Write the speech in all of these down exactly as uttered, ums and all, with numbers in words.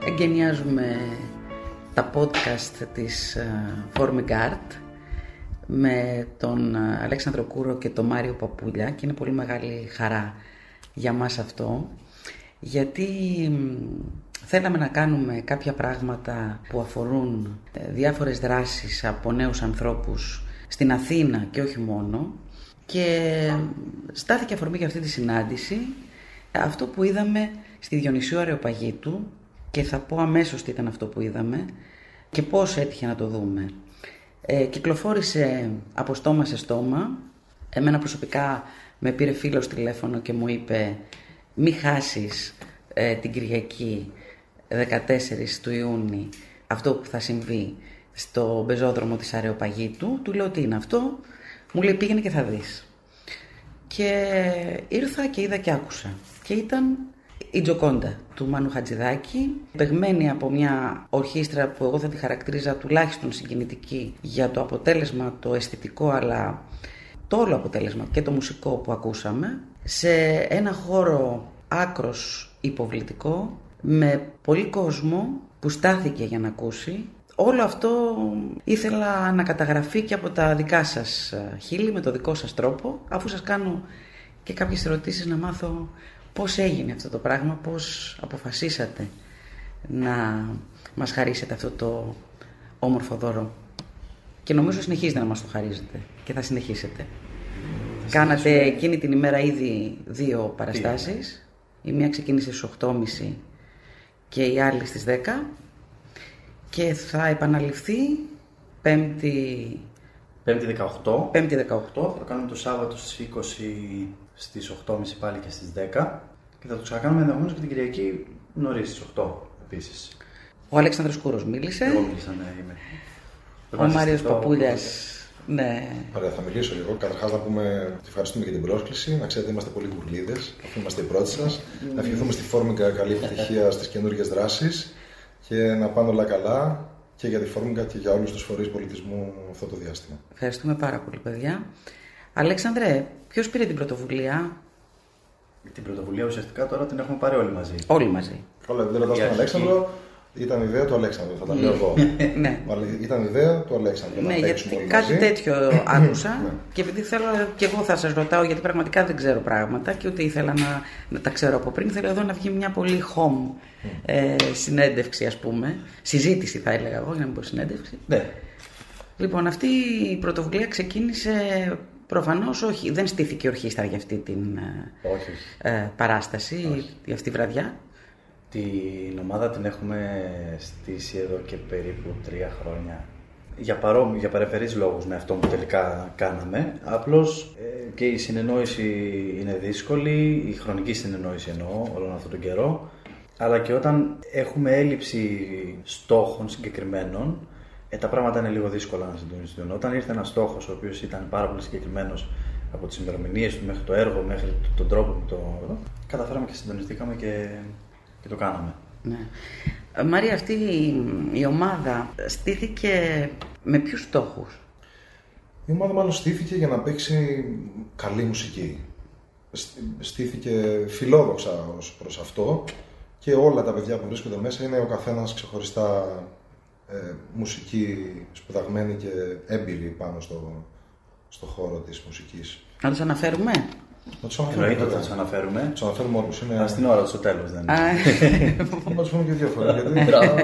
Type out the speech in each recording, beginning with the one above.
Εγκαινιάζουμε τα podcast της Forming Art με τον Αλέξανδρο Κούρο και τον Μάριο Παπούλια και είναι πολύ μεγάλη χαρά για μας αυτό, γιατί θέλαμε να κάνουμε κάποια πράγματα που αφορούν διάφορες δράσεις από νέους ανθρώπους στην Αθήνα και όχι μόνο, και στάθηκε αφορμή για αυτή τη συνάντηση αυτό που είδαμε στη Διονυσίου Αρεοπαγίτου, και θα πω αμέσως τι ήταν αυτό που είδαμε και πώς έτυχε να το δούμε. Ε, κυκλοφόρησε από στόμα σε στόμα. Εμένα προσωπικά με πήρε φίλος τηλέφωνο και μου είπε μη χάσεις ε, την Κυριακή δεκατέσσερις του Ιούνιου αυτό που θα συμβεί στο πεζόδρομο της Αρεοπαγίτου. Του λέω τι είναι αυτό, μου λέει πήγαινε και θα δεις. Και ήρθα και είδα και άκουσα και ήταν η Τζοκόντα του Μάνου Χατζηδάκη, παιγμένη από μια ορχήστρα που εγώ θα τη χαρακτηρίζα τουλάχιστον συγκινητική για το αποτέλεσμα το αισθητικό, αλλά το όλο αποτέλεσμα και το μουσικό που ακούσαμε, σε ένα χώρο άκρος υποβλητικό με πολύ κόσμο που στάθηκε για να ακούσει. Όλο αυτό ήθελα να καταγραφεί και από τα δικά σας χείλη, με το δικό σας τρόπο, αφού σας κάνω και κάποιες ερωτήσεις να μάθω πώς έγινε αυτό το πράγμα, πώς αποφασίσατε να μας χαρίσετε αυτό το όμορφο δώρο. Και νομίζω συνεχίζετε να μας το χαρίζετε και θα συνεχίσετε. Θα Κάνατε εκείνη την ημέρα ήδη δύο παραστάσεις. Η μία ξεκίνησε στις οκτώ και μισή και η άλλη στις δέκα. Και θα επαναληφθεί Πέμπτη... Πέμπτη δεκαοκτώ. Πέμπτη δεκαοκτώ. Θα το κάνουμε το Σάββατο στις είκοσι, στις οκτώ και μισή πάλι και στις δέκα. Και θα το ξανακάνουμε ενδεχομένως και την Κυριακή νωρίς στις οκτώ επίσης. Ο Αλέξανδρος Κούρος μίλησε. Εγώ μίλησα, ναι, είμαι. Ο Μάριος Παπούλιας. Ναι. Ωραία, θα μιλήσω λίγο. Καταρχάς να πούμε ότι ευχαριστούμε για την πρόσκληση. Να ξέρετε, είμαστε πολύ γουρλίδες, αφού είμαστε οι πρώτοι σας. Mm. Να ευχηθούμε στη Φόρμικα καλή επιτυχία στις καινούργιες δράσεις και να πάνε όλα καλά και για τη Φόρμικα και για όλους τους φορείς πολιτισμού αυτό το διάστημα. Ευχαριστούμε πάρα πολύ, παιδιά. Αλέξανδρε, ποιος πήρε την πρωτοβουλία? Την πρωτοβουλία ουσιαστικά τώρα την έχουμε πάρει όλοι μαζί. Όλοι μαζί. Όλα, δεν ρωτάω στον Αλέξανδρο. Ήταν ιδέα του Αλέξανδρου, θα τα λέω εγώ. Ναι. Ήταν ιδέα του Αλέξανδρου. Ναι, γιατί κάτι τέτοιο άκουσα και επειδή θέλω και εγώ θα σας ρωτάω, γιατί πραγματικά δεν ξέρω πράγματα και ούτε ήθελα να, να τα ξέρω από πριν. Θέλω εδώ να βγει μια πολύ home ε, συνέντευξη, ας πούμε. Συζήτηση θα έλεγα εγώ, για να μην πω συνέντευξη. Ναι. Λοιπόν, αυτή η πρωτοβουλία ξεκίνησε. Προφανώς όχι, δεν στήθηκε η ορχήστρα για αυτή την όχι, ε, παράσταση, όχι. για αυτή τη βραδιά. Την ομάδα την έχουμε στήσει εδώ και περίπου τρία χρόνια. Για, παρόμοι, για παρεμφερείς λόγους με αυτό που τελικά κάναμε. Απλώς ε, και η συνεννόηση είναι δύσκολη, η χρονική συνεννόηση εννοώ όλον αυτόν τον καιρό. Αλλά και όταν έχουμε έλλειψη στόχων συγκεκριμένων, Ε, τα πράγματα είναι λίγο δύσκολα να συντονιστούν. Όταν ήρθε ένας στόχος ο οποίος ήταν πάρα πολύ συγκεκριμένος από τις ημερομηνίες του μέχρι το έργο, μέχρι τον τρόπο που το. Καταφέραμε και συντονιστήκαμε και, και το κάναμε. Ναι. Μαρία, αυτή η ομάδα στήθηκε με ποιους στόχους? Η ομάδα μάλλον στήθηκε για να παίξει καλή μουσική. Στήθηκε φιλόδοξα ως προς αυτό και όλα τα παιδιά που βρίσκονται μέσα είναι ο καθένας ξεχωριστά. Ε, μουσική σπουδαγμένη και έμπειρη πάνω στο, στο χώρο της μουσικής. Να τους αναφέρουμε? Να τους αναφέρουμε. Εννοείται ότι θα τους αναφέρουμε. Τους αναφέρουμε όλους. Είναι... Στην ώρα του στο τέλος δεν είναι. Θα τους πούμε και δύο φορές. Γιατί...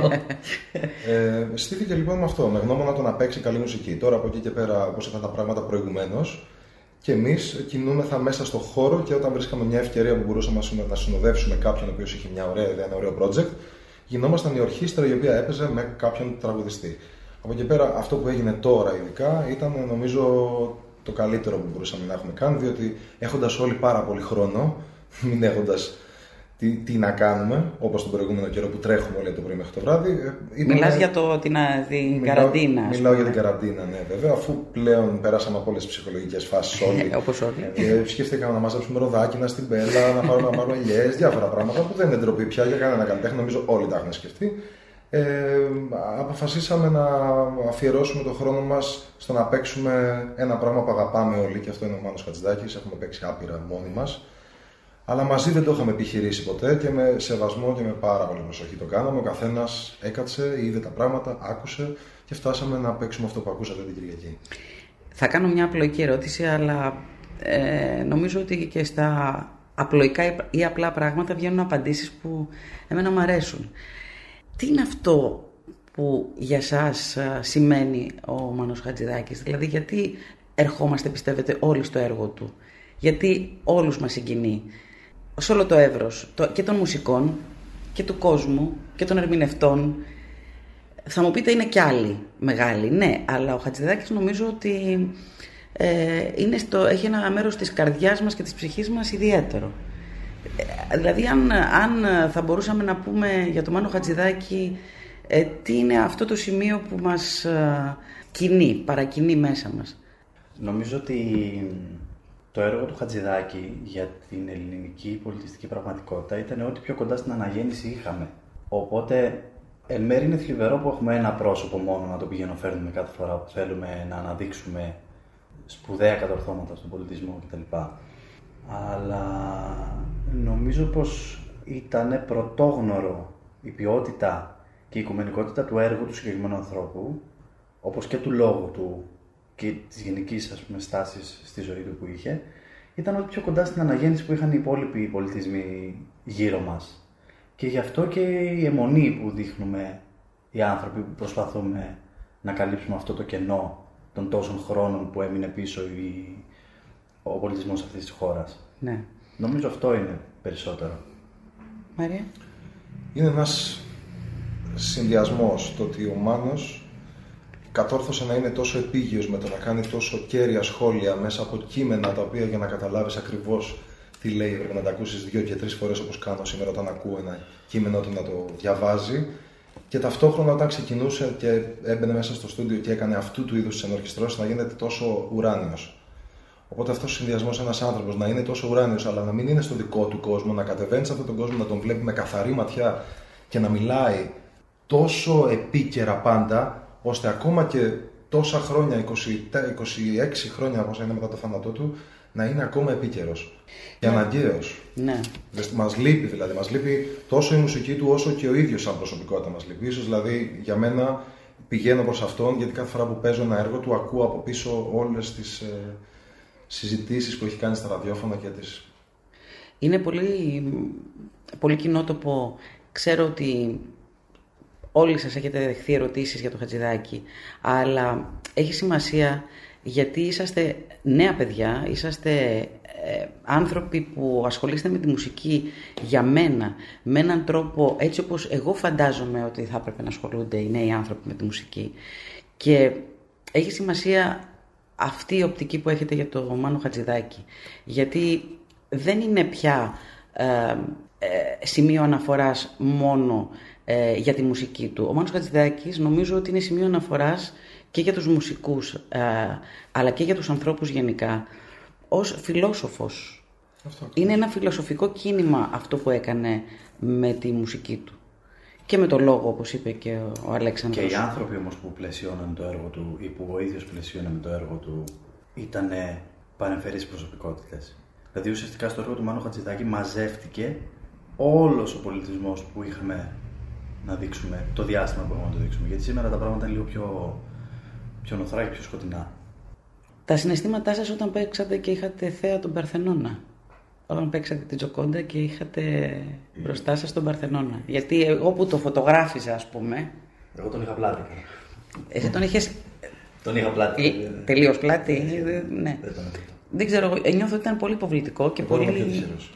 ε, στήθηκε λοιπόν με αυτό, με γνώμονα το να παίξει καλή μουσική. Τώρα από εκεί και πέρα, όπως ήταν τα πράγματα προηγουμένως, και εμείς κινούμεθα μέσα στο χώρο και όταν βρίσκαμε μια ευκαιρία που μπορούσαμε να συνοδεύσουμε κάποιον ο οποίος είχε μια ωραία ιδέα, ένα ωραίο project, γινόμασταν η ορχήστρα η οποία έπαιζε με κάποιον τραγουδιστή. Από εκεί πέρα αυτό που έγινε τώρα ειδικά ήταν νομίζω το καλύτερο που μπορούσαμε να έχουμε κάνει, διότι έχοντας όλοι πάρα πολύ χρόνο, μην έχοντας τι, τι να κάνουμε, όπως τον προηγούμενο καιρό που τρέχουμε όλοι το πρωί μέχρι το βράδυ. Είπαμε, μιλάς για το, την, την μιλάω, καραντίνα. Μιλάω για την καραντίνα, ναι, βέβαια, αφού πλέον περάσαμε από όλες τις ψυχολογικές φάσεις όλοι. Όπως όλοι. Και σκέφτηκαμε να μάζεψουμε ροδάκινα στην πέλα, να πάρουμε, να πάρουμε ελιές, διάφορα πράγματα που δεν είναι ντροπή πια για κανένα καλλιτέχνη, νομίζω όλοι τα έχουν σκεφτεί. Ε, αποφασίσαμε να αφιερώσουμε τον χρόνο μας στο να παίξουμε ένα πράγμα που αγαπάμε όλοι, και αυτό είναι ο Μάνος Χατζηδάκης. Έχουμε παίξει άπειρα μόνοι μας. Αλλά μαζί δεν το είχαμε επιχειρήσει ποτέ και με σεβασμό και με πάρα πολύ προσοχή το κάναμε. Ο καθένας έκατσε, είδε τα πράγματα, άκουσε και φτάσαμε να παίξουμε αυτό που ακούσατε την Κυριακή. Θα κάνω μια απλοϊκή ερώτηση, αλλά ε, νομίζω ότι και στα απλοϊκά ή απλά πράγματα βγαίνουν απαντήσεις που εμένα μου αρέσουν. Τι είναι αυτό που για σας σημαίνει ο Μάνος Χατζηδάκης? Δηλαδή, γιατί ερχόμαστε, πιστεύετε, όλοι στο έργο του? Γιατί όλους μας συγκινεί σε όλο το εύρος το, και των μουσικών και του κόσμου και των ερμηνευτών? Θα μου πείτε, είναι κι άλλοι μεγάλοι, ναι, αλλά ο Χατζηδάκης νομίζω ότι ε, είναι στο, έχει ένα μέρος της καρδιάς μας και της ψυχής μας ιδιαίτερο. Ε, δηλαδή, αν, αν θα μπορούσαμε να πούμε για τον Μάνο Χατζηδάκη, ε, τι είναι αυτό το σημείο που μας ε, κινεί, παρακινεί μέσα μας? Νομίζω ότι το έργο του Χατζηδάκη για την ελληνική πολιτιστική πραγματικότητα ήταν ό,τι πιο κοντά στην αναγέννηση είχαμε. Οπότε, εν μέρει είναι θλιβερό που έχουμε ένα πρόσωπο μόνο να το πηγαίνουμε κάθε φορά που θέλουμε να αναδείξουμε σπουδαία κατορθώματα στον πολιτισμό κτλ. Αλλά νομίζω πως ήταν πρωτόγνωρο η ποιότητα και η οικουμενικότητα του έργου του συγκεκριμένου ανθρώπου, όπως και του λόγου του και της γενικής, ας πούμε, στάσης στη ζωή του που είχε, ήταν ό,τι πιο κοντά στην αναγέννηση που είχαν οι υπόλοιποι πολιτισμοί γύρω μας. Και γι' αυτό και η αιμονή που δείχνουμε οι άνθρωποι που προσπαθούμε να καλύψουμε αυτό το κενό των τόσων χρόνων που έμεινε πίσω η... ο πολιτισμός αυτής της χώρας. Ναι. Νομίζω αυτό είναι περισσότερο. Μαρία. Είναι ένας συνδυασμός το ότι ο Μάνος κατόρθωσε να είναι τόσο επίγειος με το να κάνει τόσο κέρια σχόλια μέσα από κείμενα τα οποία, για να καταλάβεις ακριβώς τι λέει, πρέπει να τα ακούσεις δύο και τρεις φορές, όπως κάνω σήμερα όταν ακούω ένα κείμενο του, να το διαβάζει. Και ταυτόχρονα όταν ξεκινούσε και έμπαινε μέσα στο στούντιο και έκανε αυτού του είδους τις ενορχιστρώσεις, να γίνεται τόσο ουράνιος. Οπότε αυτός ο συνδυασμός, ένας άνθρωπος να είναι τόσο ουράνιος, αλλά να μην είναι στο δικό του κόσμο, να κατεβαίνει σε αυτόν τον κόσμο, να τον βλέπει με καθαρή ματιά και να μιλάει τόσο επίκαιρα πάντα, ώστε ακόμα και τόσα χρόνια, είκοσι, είκοσι έξι χρόνια όπως είναι μετά το θάνατό του, να είναι ακόμα επίκαιρος και αναγκαίος. Ναι. Μας λείπει δηλαδή, μας λείπει τόσο η μουσική του όσο και ο ίδιος σαν προσωπικότητα μας λείπει. Ίσως δηλαδή για μένα πηγαίνω προς αυτόν, γιατί κάθε φορά που παίζω ένα έργο του ακούω από πίσω όλες τις ε, συζητήσεις που έχει κάνει στα ραδιόφωνα και τις... Είναι πολύ, πολύ κοινότοπο. Ξέρω ότι όλοι σας έχετε δεχθεί ερωτήσεις για το Χατζηδάκη, αλλά έχει σημασία γιατί είσαστε νέα παιδιά, είσαστε ε, άνθρωποι που ασχολείστε με τη μουσική για μένα, με έναν τρόπο έτσι όπως εγώ φαντάζομαι ότι θα έπρεπε να ασχολούνται οι νέοι άνθρωποι με τη μουσική. Και έχει σημασία αυτή η οπτική που έχετε για το Μάνο Χατζηδάκη, γιατί δεν είναι πια ε, ε, σημείο αναφοράς μόνο ε, για τη μουσική του. Ο Μάνος Χατζηδάκης νομίζω ότι είναι σημείο αναφοράς και για τους μουσικούς, ε, αλλά και για τους ανθρώπους γενικά, ως φιλόσοφος. Αυτό. Είναι ένα φιλοσοφικό κίνημα αυτό που έκανε με τη μουσική του. Και με το λόγο, όπως είπε και ο Αλέξανδρος. Και οι άνθρωποι όμως που πλαισιώναν το έργο του ή που ο ίδιος πλαισιώνε με το έργο του ήταν παρεμφερείς προσωπικότητες. Δηλαδή ουσιαστικά στο έργο του Μάνου Χατζηδάκη μαζεύτηκε όλος ο πολιτισμός που είχαμε να δείξουμε, το διάστημα που είχαμε να το δείξουμε. Γιατί σήμερα τα πράγματα είναι λίγο πιο, πιο νοθρά και πιο σκοτεινά. Τα συναισθήματά σας όταν παίξατε και είχατε θέα τον Παρθενώνα. Όταν παίξατε την Τζοκόντα και είχατε μπροστά σας τον Παρθενώνα. Γιατί εγώ που το φωτογράφιζα, ας πούμε... Εγώ τον είχα πλάτη. Εσύ τον είχες... Τον είχα πλάτη. Τελείως πλάτη. Ναι. Δεν, Δεν ξέρω, νιώθω ότι ήταν πολύ υποβλητικό και εγώ πολύ... Εγώ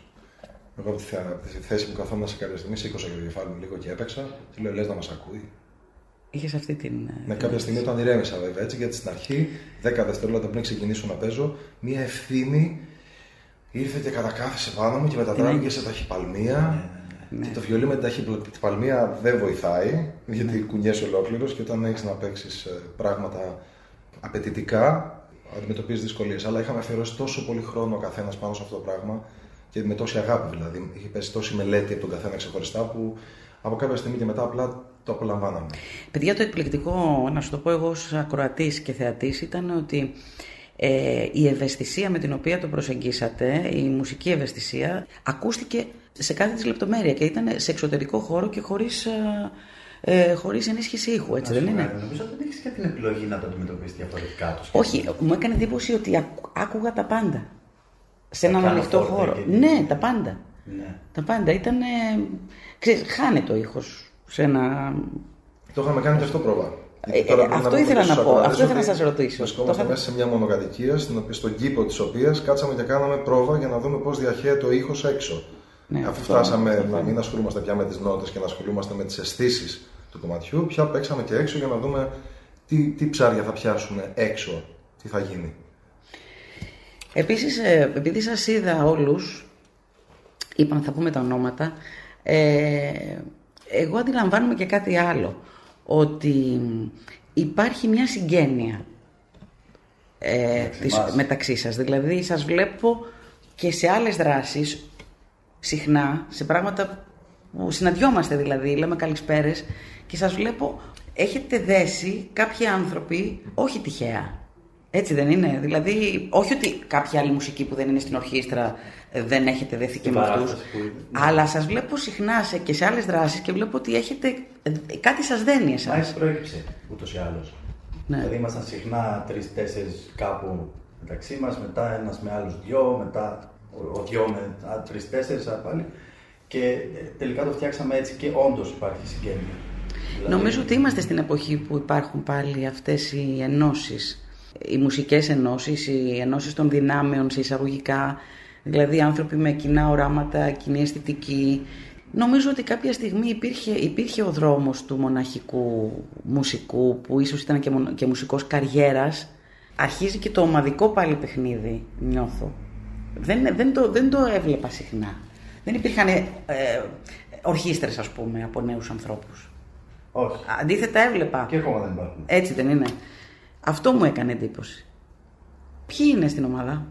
από τη, τη θέση που καθόμουν σε κάποια στιγμή, σήκωσα και το κεφάλι μου λίγο και έπαιξα και λέω, λες να μας ακούει. Είχες αυτή την... Ναι, κάποια στιγμή όταν ηρέμησα βέβαια έτσι, γιατί στην αρχή, δέκα δευτερόλεπτα πριν ξεκινήσω να παίζω, μία ευθύνη ήρθε και κατακάθισε πάνω μου και μετατράπηκε σε ταχυπαλμία. Ναι. Και το βιολί με την ταχυπαλμία δεν βοηθάει, γιατί ναι. κουνιέσαι ολόκληρος και όταν έχεις να παίξεις πράγματα απαιτητικά, αντιμετωπίζεις δυσκολίες. Αλλά είχαμε αφιερώσει τόσο πολύ χρόνο ο καθένας πάνω σε αυτό το πράγμα και με τόση αγάπη δηλαδή. Είχε πέσει τόση μελέτη από τον καθένα ξεχωριστά που από κάποια στιγμή και μετά απλά το απολαμβάναμε. Παιδιά, το εκπληκτικό, να σου το πω εγώ ως ακροατής και θεατής, ήταν ότι Ε, η ευαισθησία με την οποία το προσεγγίσατε, η μουσική ευαισθησία, ακούστηκε σε κάθε της λεπτομέρεια και ήταν σε εξωτερικό χώρο και χωρίς, ε, χωρίς ενίσχυση ήχου, έτσι δεν είναι? Νομίζω ότι δεν έχεις και την επιλογή να το αντιμετωπίσεις διαφορετικά. Το Όχι, μου έκανε εντύπωση ότι άκου, άκουγα τα πάντα. Σε έναν ανοιχτό χώρο. Και... Ναι, τα πάντα. Ναι. Τα πάντα. Ήταν. Ξέρεις, χάνεται ο ήχος σε ένα. Το είχαμε κάνει και αυτό πρόβα. Ε, τώρα, αυτό ήθελα να πω, αυτό ήθελα να σας ρωτήσω. Βρισκόμαστε μέσα σε μια μονοκατοικία, στον κήπο της οποίας κάτσαμε και κάναμε πρόβα για να δούμε πώς διαχέεται ο ήχος έξω. Ναι, αφού φτάσαμε αυτό, να μην ασχολούμαστε πια με τις νότες και να ασχολούμαστε με τις αισθήσεις του κομματιού, πια παίξαμε και έξω για να δούμε τι, τι ψάρια θα πιάσουμε έξω, τι θα γίνει. Επίσης, επειδή σας είδα όλους, είπαμε θα πούμε τα ονόματα, ε, εγώ αντιλαμβάνομαι και κάτι άλλο. Ότι υπάρχει μια συγγένεια ε, της, μεταξύ σας. Δηλαδή σας βλέπω και σε άλλες δράσεις συχνά, σε πράγματα που συναντιόμαστε δηλαδή, λέμε καλησπέρες και σας βλέπω, έχετε δέσει κάποιοι άνθρωποι, όχι τυχαία. Έτσι δεν είναι? Δηλαδή, όχι ότι κάποια άλλη μουσική που δεν είναι στην ορχήστρα δεν έχετε δεθεί και με αυτούς, αλλά σας βλέπω συχνά σε, και σε άλλες δράσεις και βλέπω ότι έχετε κάτι σας δένει εσάς. Μα έτσι προέκυψε ούτως ή άλλως. Ναι. Δηλαδή ήμασταν συχνά τρεις-τέσσερις κάπου μεταξύ μας, μετά ένας με άλλους δυο, μετά ο δυο με τρεις-τέσσερις πάλι και τελικά το φτιάξαμε έτσι και όντως υπάρχει συγγένεια. Δηλαδή... Νομίζω ότι είμαστε στην εποχή που υπάρχουν πάλι αυτές οι ενώσεις. Οι μουσικές ενώσεις, οι ενώσεις των δυνάμεων σε εισαγωγικά, δηλαδή άνθρωποι με κοινά οράματα, κοινή αισθητική. Νομίζω ότι κάποια στιγμή υπήρχε, υπήρχε ο δρόμος του μοναχικού μουσικού, που ίσως ήταν και, και μουσικός καριέρας. Αρχίζει και το ομαδικό πάλι παιχνίδι, νιώθω. Δεν, δεν, το, δεν το έβλεπα συχνά. Δεν υπήρχαν ε, ορχήστρες, ας πούμε, από νέους ανθρώπους. Όχι. Αντίθετα έβλεπα. Και ακόμα δεν υπάρχουν. Έτσι δεν είναι? Αυτό μου έκανε εντύπωση. Ποιοι είναι στην ομάδα?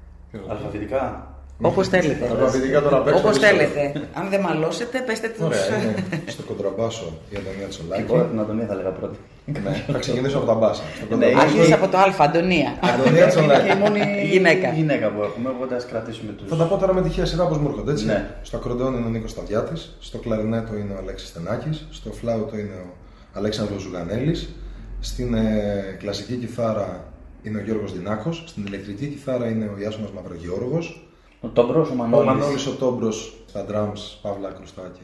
Αλφαβητικά. Όπως θέλετε. Αλφαβητικά τώρα παίξω. Όπως θέλετε. Αν δεν μαλώσετε, πέστε τους. Ωραία, είναι στο κοντραμπάσο η Αντωνία Τσολάκη. Εγώ την Αντωνία θα λέγα πρώτη. Ναι, θα ξεκινήσω από τα μπάσα. Άρχισε από το Α, Αντωνία. Αντωνία Τσολάκη. Είναι η μόνη γυναίκα. γυναίκα που έχουμε, οπότε ας κρατήσουμε τους. Θα τα πω τώρα με τυχαία σειρά όπως μου έρχονται, έτσι. Ναι. Στο ακροντεόν είναι ο Νίκος Σταδιάτης, στο κλαρινέτο είναι ο Αλέξης Στενάκης, στο φλάουτο είναι ο Αλέξανδρος Ζουγανέλης, στην ε, κλασική κιθάρα είναι ο Γιώργος Δινάκος, στην ηλεκτρική κιθάρα είναι ο Ιάσονας Μαυρογεώργος. Ο Τόμπρος, ο Μανώλης. Ο Μανώλης ο Τόμπρος στα drums, Παύλα Κρουστά και...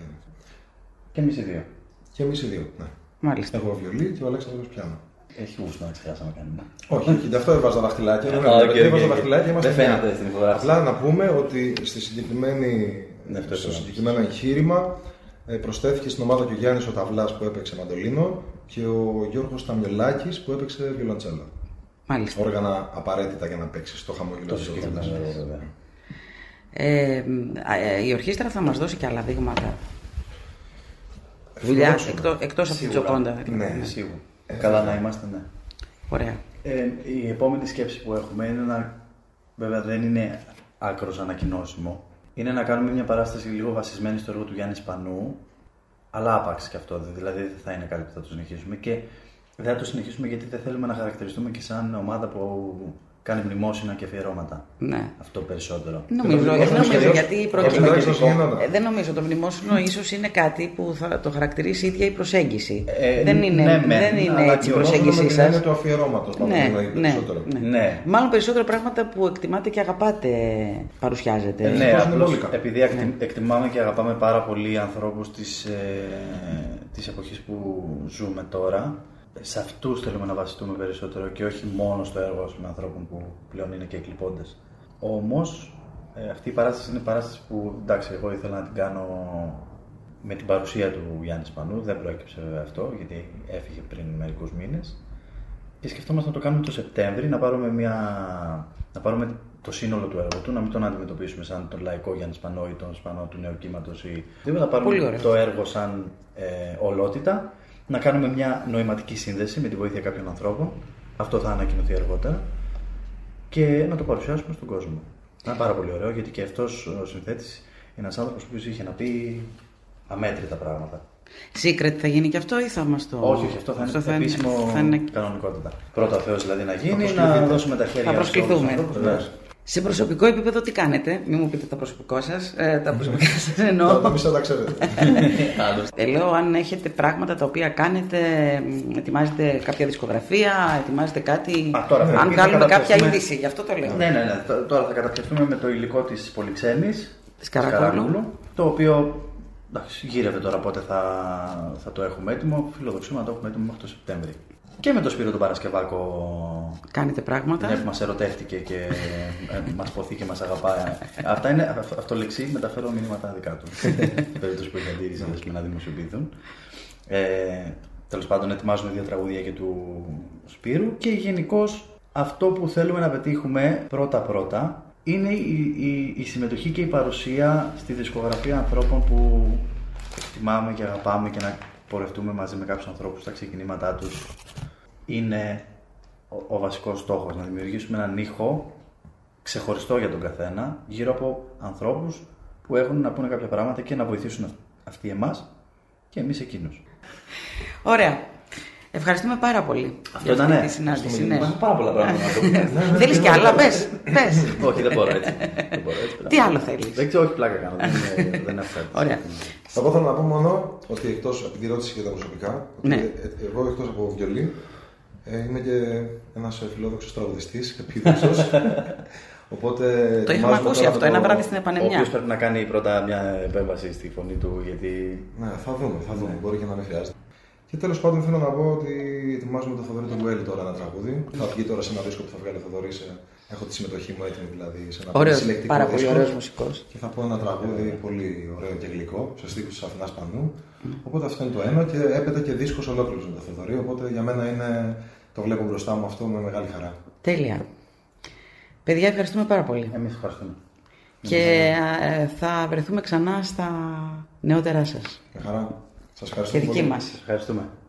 Και εμείς οι δύο. Και εμείς οι δύο, ναι. Μάλιστα. Εγώ βιολί και ο Αλέξανδρος πιάνο. Έχει γούστο να ξεχάσαμε κανένα. Όχι, όχι, γι' αυτό έβαζα δαχτυλάκια. Δεν έβαζα δαχτυλάκια, δεν φαίνεται στην φωτογραφία. Απλά να πούμε ότι στη συγκεκριμένη, στο συγκεκριμένο εγχείρημα προσθέθηκε στην ομάδα και ο Γιάννης ο Ταυλάς που έπαιξε μαντολίνο και ο Γιώργος Ταμιολάκης που έπαιξε βιολοντσέλο. Μάλιστα. Όργανα απαραίτητα για να παίξεις το χαμόγελο της ορχήστρας. Ε, η ορχήστρα θα μας δώσει και άλλα δείγματα. Δουλειά εκτός, εκτός από την Τζοκόντα. Ναι, σίγουρα. Ε, Καλά να είμαστε, ναι. Ωραία. Ε, η επόμενη σκέψη που έχουμε είναι να. Βέβαια δεν είναι άκρος ανακοινώσιμο. Είναι να κάνουμε μια παράσταση λίγο βασισμένη στο έργο του Γιάννη Σπανού, αλλά άπαξ και αυτό. Δηλαδή δεν θα είναι κάτι που θα το συνεχίσουμε. Και δεν θα το συνεχίσουμε γιατί δεν θέλουμε να χαρακτηριστούμε και σαν ομάδα που κάνει μνημόσυνα και αφιερώματα. Ναι. Αυτό περισσότερο. Νομίζω, δεν νομίζω γιατί προκειμένου. Ε, δεν νομίζω το μνημόσυνο ίσως είναι κάτι που θα το χαρακτηρίσει η ίδια η προσέγγιση. Ε, δεν είναι, ναι, δεν είναι έτσι η προσέγγιση σας. Είναι το αφιερώματος. Ναι, ναι, ναι. ναι. Μάλλον περισσότερο πράγματα που εκτιμάτε και αγαπάτε παρουσιάζετε. Ε, ναι, απλώς, επειδή ναι. εκτιμάμε και αγαπάμε πάρα πολύ ανθρώπους της, ε, της εποχής που ζούμε τώρα. Σε αυτούς θέλουμε να βασιστούμε περισσότερο και όχι μόνο στο έργο με ανθρώπων που πλέον είναι και εκλειπώντες. Όμως, ε, αυτή η παράσταση είναι παράσταση που εντάξει, εγώ ήθελα να την κάνω με την παρουσία του Γιάννη Σπανού. Δεν προέκυψε βέβαια αυτό, γιατί έφυγε πριν μερικούς μήνες. Και σκεφτόμαστε να το κάνουμε το Σεπτέμβρη, να πάρουμε, μια... να πάρουμε το σύνολο του έργου του, να μην τον αντιμετωπίσουμε σαν τον λαϊκό Γιάννη Σπανό ή τον Σπανό του νέου κύματος. Ή... να πάρουμε το έργο σαν ε, ολότητα. Να κάνουμε μια νοηματική σύνδεση με τη βοήθεια κάποιων ανθρώπων. Αυτό θα ανακοινωθεί αργότερα. Και να το παρουσιάσουμε στον κόσμο. Θα είναι πάρα πολύ ωραίο γιατί και αυτός ο συνθέτης είναι ένας άνθρωπος που είχε να πει αμέτρητα πράγματα. Secret θα γίνει και αυτό ή θα μας το... Όχι, όχι, αυτό θα είναι θα επίσημο θα είναι... κανονικότητα. Πρώτα ο Θεός δηλαδή να γίνει, να δώσουμε τα χέρια. Θα προσκληθούμε. Ναι. Σε προσωπικό επίπεδο τι κάνετε, μην μου πείτε τα προσωπικό σας, ε, τα προσωπικά σας εννοώ. Τα μισά τα ξέρετε. Ε, λέω αν έχετε πράγματα τα οποία κάνετε, ετοιμάζετε κάποια δισκογραφία, ετοιμάζετε κάτι, Α, τώρα, αν κάνουμε κάποια είδηση, γι' αυτό το λέω. Ναι, ναι, ναι. Τώρα θα καταπιαστούμε με το υλικό της Πολυξένης, της Καρακούλου, το οποίο εντάξει, γύρευε τώρα πότε θα, θα το έχουμε έτοιμο, φιλοδοξούμε να το έχουμε έτοιμο μέχρι το Σεπτέμβρη. Και με τον Σπύρο τον Παρασκευάκο κάνετε πράγματα. Ναι, που μας ερωτεύτηκε και ε, μας ποθεί και μας αγαπάει. Αυτά είναι αυτολεξί, μεταφέρω μηνύματα δικά του. Στην περίπτωση που έχει αντίρρηση να δημοσιοποιηθούν. Ε, τέλος πάντων, ετοιμάζουμε δύο τραγούδια και του Σπύρου και γενικώς αυτό που θέλουμε να πετύχουμε πρώτα-πρώτα είναι η, η, η συμμετοχή και η παρουσία στη δισκογραφία ανθρώπων που εκτιμάμε και αγαπάμε και να πορευτούμε μαζί με κάποιους ανθρώπους στα ξεκινήματά τους. Είναι ο, ο βασικός στόχος, να δημιουργήσουμε έναν ήχο ξεχωριστό για τον καθένα, γύρω από ανθρώπους που έχουν να πούνε κάποια πράγματα και να βοηθήσουν αυτοί εμάς και εμείς εκείνους. Ωραία. Ευχαριστούμε πάρα πολύ. Αυτό ήταν ναι. Τη συνάντηση. Ναι. Υπάρχουν πάρα πολλά πράγματα να το πούμε. Θέλεις κι άλλα, πες. πες. Όχι, δεν μπορώ έτσι. Δεν μπορώ έτσι. Τι άλλο θέλεις? Δεν ξέρω, όχι πλάκα κάνω. Δεν έχω κάτι. Ωραία. Εγώ θέλω να πω μόνο ότι εκτός, επειδή ρώτησε και τα προσωπικά, ότι Ναι. εγώ εκτός από βιολί είμαι και ένας φιλόδοξος τραγουδιστής και επίδοξος. Οπότε, το είχαμε ακούσει αυτό, το... ένα βράδυ στην Επανεμιά. Ο οποίος πρέπει να κάνει πρώτα μια επέμβαση στη φωνή του, γιατί... Ναι, θα δούμε, θα δούμε, ναι. Μπορεί και να μην χρειάζεται. Και τέλος πάντων θέλω να πω ότι ετοιμάζουμε το Θοδωρή του Γουέλη τώρα ένα τραγούδι. Θα βγει τώρα σε ένα δίσκο που θα βγάλει ο Θοδωρής. Έχω τη συμμετοχή μου έτοιμη δηλαδή σε ένα ωραίος, συλλεκτικό πάρα δίσκο. Πολύ ωραίος μουσικός. Και θα πω ένα τραγούδι πολύ ωραίο και γλυκό, σε στίχους της Αθηνάς Πανού. Mm. Οπότε αυτό είναι το ένα και έπεται και δίσκος ολόκληρος με το Θοδωρή. Οπότε για μένα είναι, το βλέπω μπροστά μου αυτό με μεγάλη χαρά. Τέλεια. Παιδιά, ευχαριστούμε πάρα πολύ. Εμείς ευχαριστούμε. Και ε, θα βρεθούμε ξανά στα νεότερά σας. Με χαρά. Σας ευχαριστώ και δική πολύ. μας. Ευχαριστούμε.